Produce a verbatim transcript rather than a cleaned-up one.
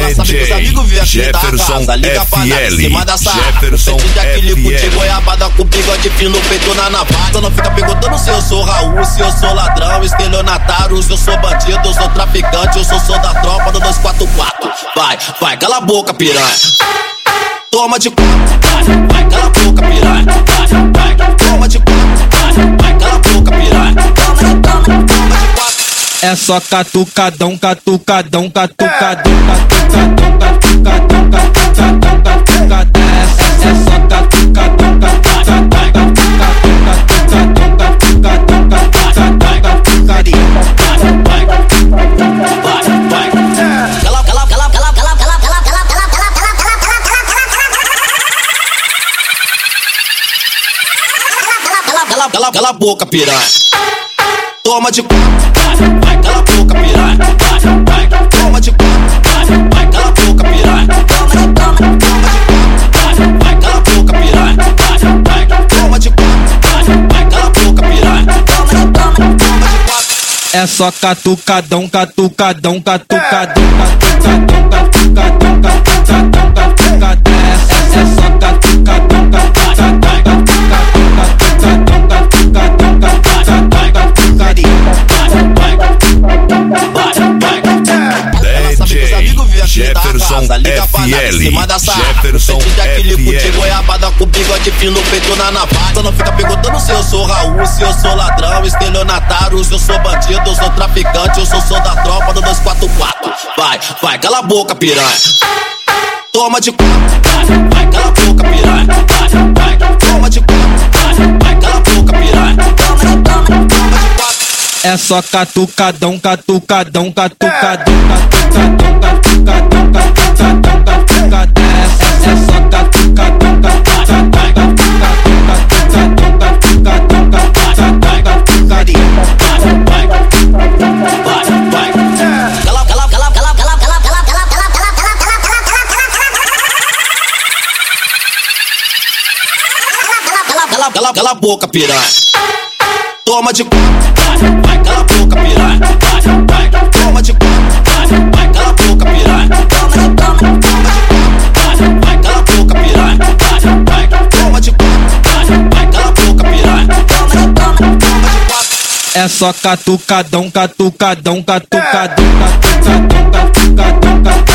sabe que os amigos vêm aqui da casa. Liga pra nada em cima da sarra. Frente de aquele de goiabada com bigode fino, feito na navalha. Só não fica perguntando se eu sou Raul, se eu sou ladrão, estelionatário, se eu sou bandido, eu sou traficante, eu sou sou da tropa do dois quatro quatro. Vai, vai, cala a boca, piranha. Toma de quatro, vai, vai, cala a boca, piranha. Vai, vai, toma de quatro, vai, vai, cala a boca, piranha. Toma, toma, toma de quatro. É só catucadão, catucadão, catucadão, catucadão, catucadão, catucadão, catucadão. É só catucadão, catucadão, catucadão, catucadão, catucadão, catucadão, catucadão. Vai, vai, vai. Cala, cala, cala, cala, cala, cala, cala, cala, cala, cala, cala, cala, cala, cala a boca, piranha. Toma de quatro, vai, cala a boca, piranha. Vai, vai, toma de quatro, vai, vai, cala a boca, piranha. Toma, toma, toma de quatro, vai, cala a boca, piranha. Vai, vai, toma de quatro, vai, vai, cala a boca, piranha. Toma, toma, toma de quatro. É só catucadão, catucadão, catucadão, catucadão, catucadão, catucadão, catucadão. É só catucadão, catucadão, catucadão, catucadão, catucadão, catucadão, catucadão. Jefferson F L, Jefferson F L. Goiabada com bigode fino, feito na navalha. Só não fica perguntando se eu sou Raul, se eu sou ladrão, estelionatário, se eu sou bandido, eu sou traficante, eu sou sou da tropa do dois quatro quatro. Vai, vai, cala a boca, piranha. Toma de quatro, vai, vai, cala a boca, piranha. Vai, vai, toma de quatro, vai, vai, cala a boca, piranha. Toma, toma, toma de quatro. É só catucadão, catucadão, catucadão, catucadão, catucadão, catucadão, catucadão. É só catucadão, catucadão, catucadão, catucadão, catucadão, catucadão, catucadão. Vai, vai, vai. Cala, cala, cala, cala, cala, cala, cala, cala, cala, cala, cala, cala, cala, cala a boca, piranha. Toma de quatro, vai, vai, cala a boca, piranha. Vai, vai, toma de quatro, vai, vai, cala a boca, piranha. Toma, toma, toma de quatro, vai, vai, cala a boca, piranha. Vai, vai, toma de quatro, vai, vai, cala a boca, piranha. Toma, toma, toma de quatro. É só catucadão, catucadão, catucadão, catucadão, catucadão, catucadão.